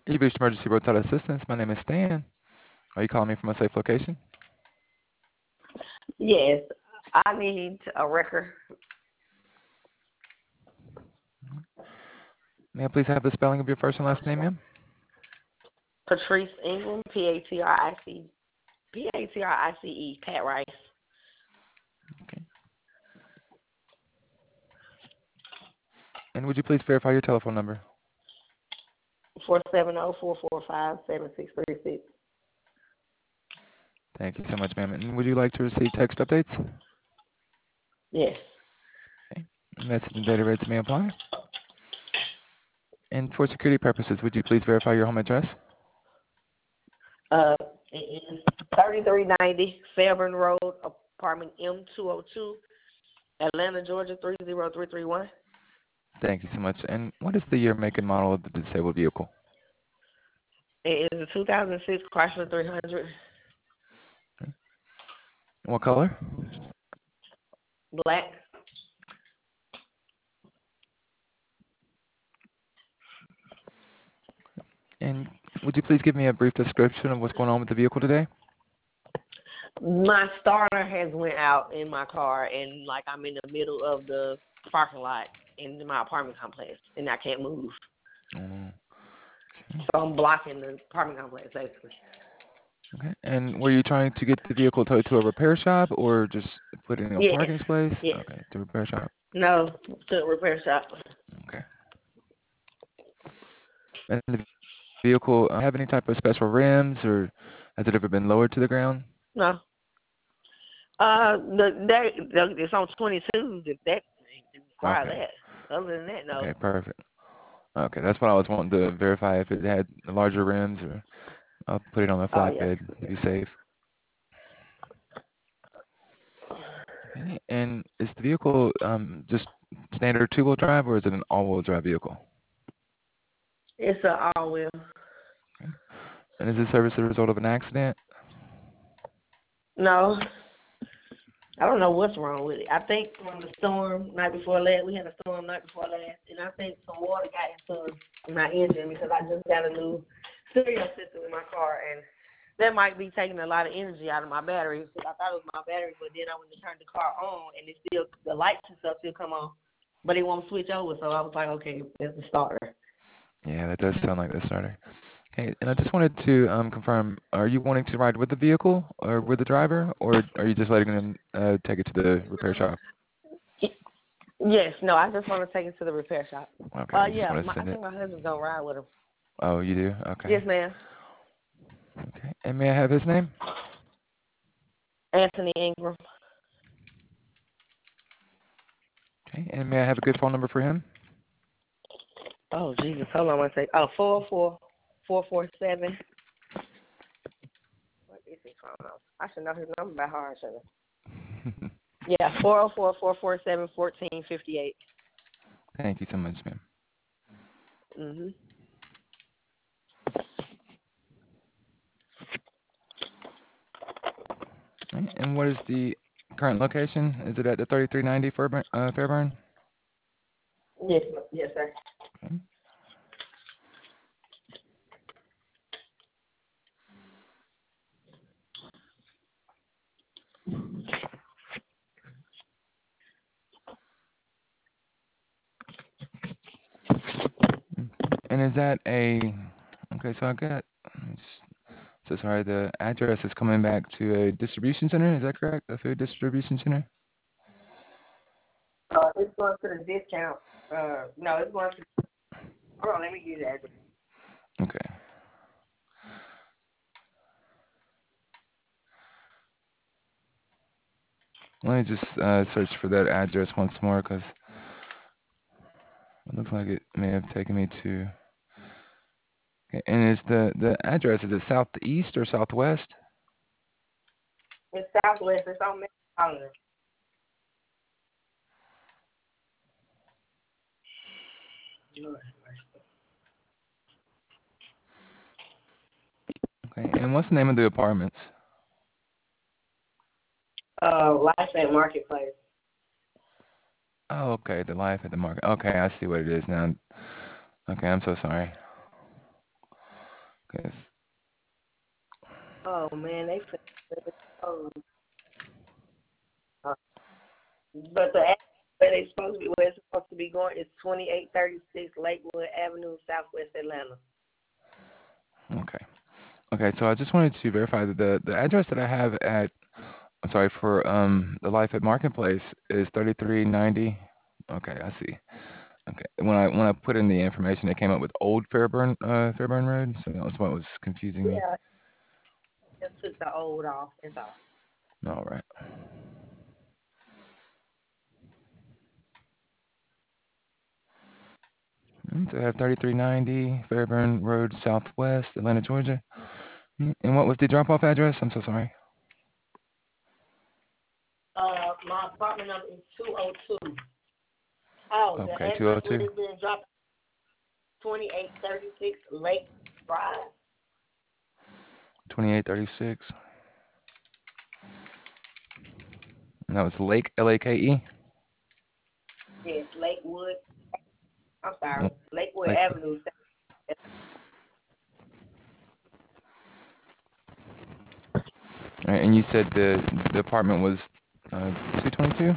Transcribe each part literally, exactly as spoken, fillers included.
You've reached Emergency Roadside Assistance. My name is Stan. Are you calling me from a safe location? Yes, I need a record. May I please have the spelling of your first and last name, ma'am? Patrice Ingram, P A T R I C, P A T R I C E, Pat Rice. Okay. And would you please verify your telephone number? four seven zero, four four five, seven six three six. Thank you so much, ma'am. And would you like to receive text updates? Yes. Okay. Message and data rates may apply. And for security purposes, would you please verify your home address? Uh, it is thirty-three ninety Fairburn Road, apartment M two oh two, Atlanta, Georgia, three zero three three one. Thank you so much. And what is the year, make, and model of the disabled vehicle? It is a two thousand six Chrysler three hundred. Okay. What color? Black. And would you please give me a brief description of what's going on with the vehicle today? My starter has went out in my car, and like I'm in the middle of the parking lot in my apartment complex, and I can't move. Mm, okay. So I'm blocking the apartment complex, basically. Okay. And were you trying to get the vehicle towed to a repair shop or just put it in a Yes. parking space? Yes. Okay, to repair shop. No, to the repair shop. Okay. And the vehicle uh, have any type of special rims, or has it ever been lowered to the ground? No. Uh, the that the, it's on twenty-two. If that require Okay. that. Other than that, no. Okay, perfect. Okay, that's what I was wanting to verify, if it had larger rims, or I'll put it on a Oh yeah. flatbed to be safe. Okay. And is the vehicle um, just standard two-wheel drive, or is it an all-wheel drive vehicle? It's a all wheel. Okay. And is this service the result of an accident? No. I don't know what's wrong with it. I think from the storm night before last, we had a storm night before last, and I think some water got into my engine because I just got a new stereo system in my car, and that might be taking a lot of energy out of my battery. Because I thought it was my battery, but then I went to turn the car on, and it still the lights and stuff still come on, but it won't switch over. So I was like, okay, it's the starter. Yeah, that does sound like the starter. Okay, and I just wanted to um, confirm, are you wanting to ride with the vehicle or with the driver, or are you just letting them uh, take it to the repair shop? Yes, no, I just want to take it to the repair shop. Okay, Uh, you just yeah, want to my, I send it. think my husband's gonna ride with him. Oh, you do? Okay. Yes, ma'am. Okay, and may I have his name? Anthony Ingram. Okay, and may I have a good phone number for him? Oh, Jesus, hold on one second. Oh, four four four four seven. What is his phone number? I should know his number by heart, shouldn't I? Yeah, four oh four, four four seven, fourteen fifty-eight. Thank you so much, ma'am. Mm-hmm. Okay, and what is the current location? Is it at the thirty-three ninety Fairburn? Uh, Fairburn? Yes, yes, sir. Okay. And is that a, okay, so I got, so sorry, the address is coming back to a distribution center, is that correct? A food distribution center? Uh, it's going to the discount. Uh, no, it's going to, hold on, let me give you the address. Okay. Let me just uh, search for that address once more, because it looks like it may have taken me to, okay, and is the, the address, is it southeast or southwest? It's Southwest. It's on Metropolitan. Okay, and what's the name of the apartments? Uh, Life at Marketplace. Oh, okay, the life at the market. Okay, I see what it is now. Okay, I'm so sorry. 'Cause- Oh man, they said, oh, uh, but the address where they supposed to be, where it's supposed to be going is twenty-eight thirty-six Lakewood Avenue, Southwest Atlanta. Okay. Okay, so I just wanted to verify that the the address that I have at, I'm sorry, for um the Life at Marketplace is thirty-three ninety. Okay, I see. Okay. When I when I put in the information, it came up with Old Fairburn uh Fairburn Road, so that's what was confusing me. Yeah, just took the old off. That's all. All right. Mm, So I have thirty-three ninety Fairburn Road Southwest, Atlanta, Georgia. Mm, And what was the drop-off address? I'm so sorry. Uh, my apartment number is two oh two. Oh, the Okay, address where two oh two. it's being dropped, twenty-eight thirty-six Lake Drive. twenty-eight thirty-six. And that was Lake, L A K E. Yes, Lakewood. I'm sorry, Oh, Lakewood Lake. Avenue. All right, and you said the the apartment was uh, two twenty-two?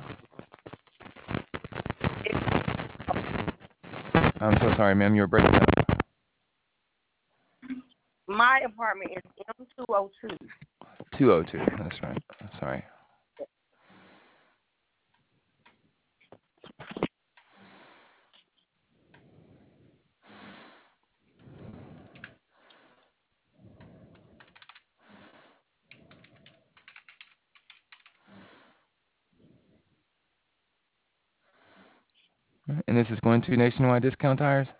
I'm so sorry, ma'am. You were breaking up. My apartment is M two oh two. two oh two. That's right. Sorry. And this is going to Nationwide Discount Tires?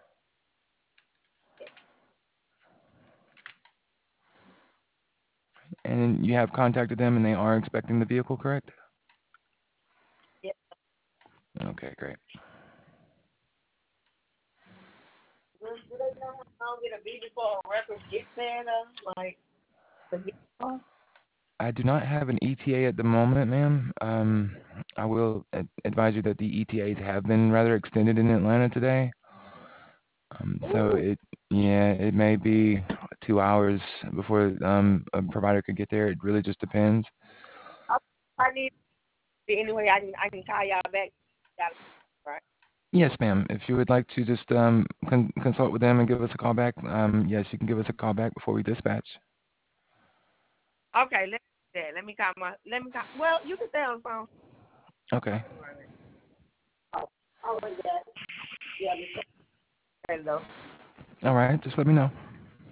And you have contacted them and they are expecting the vehicle, correct? Yep. Okay, great. Do they know how to get a V before a record gets there though? Like the vehicle? I do not have an E T A at the moment, ma'am. Um, I will ad- advise you that the E T As have been rather extended in Atlanta today. Um, so Ooh. it, yeah, it may be two hours before um, a provider could get there. It really just depends. I, I need anyway. I can I can call y'all back. Got it, right? Yes, ma'am. If you would like to just um, con consult with them and give us a call back, um, yes, you can give us a call back before we dispatch. Okay, let me do that. Let me call my. Let me call. Well, you can stay on the phone. Okay. Oh, oh my God. Yeah, hello. All right. Just let me know.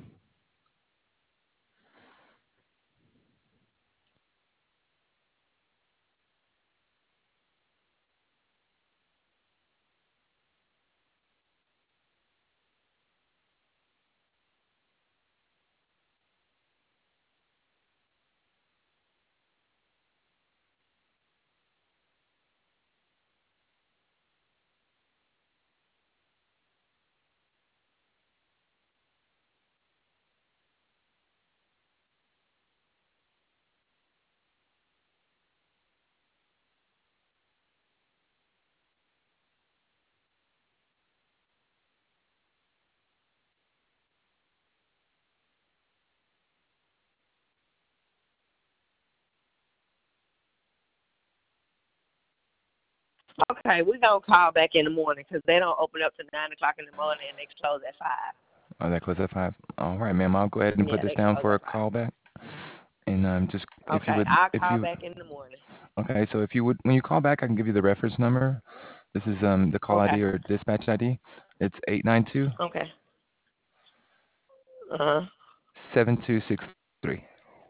Okay, we're gonna call back in the morning 'cause they don't open up to nine o'clock in the morning and they close at five. Oh, that close at five. All right, ma'am. I'll go ahead and put Yeah, this they down close for a at five. call back. And um, just if you Okay, would, I'll if call you, back in the morning. okay. So if you would, when you call back, I can give you the reference number. This is um the call I D Okay. or dispatch I D. It's eight nine two Okay. Uh huh. seven two six three.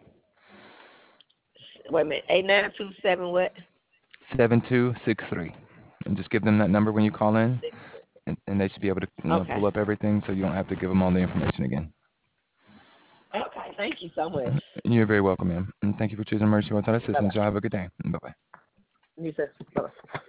Wait a minute. Eight nine two seven what? seven two six three. And just give them that number when you call in, Six. and, and they should be able to, you know, Okay. pull up everything so you don't have to give them all the information again. Okay. Thank you so much. You're very welcome, ma'am. And thank you for choosing Emergency Roadside Bye Assistance. bye. Y'all have a good day. Bye-bye. You too. Bye bye.